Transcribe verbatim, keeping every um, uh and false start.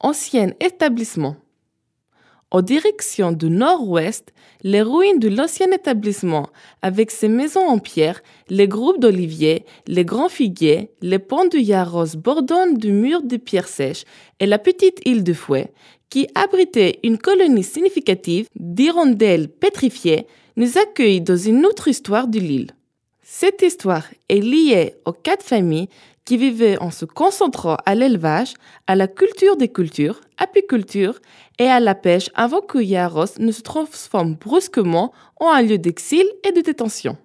ancien établissement. En direction du nord-ouest, les ruines de l'ancien établissement, avec ses maisons en pierre, les groupes d'oliviers, les grands figuiers, les ponts de Yarros bordant du mur de pierre sèche et la petite île de Fouet, qui abritait une colonie significative d'hirondelles pétrifiées, nous accueillent dans une autre histoire de l'île. Cette histoire est liée aux quatre familles qui vivaient en se concentrant à l'élevage, à la culture des cultures, apiculture et à la pêche avant que Yarros ne se transforme brusquement en un lieu d'exil et de détention.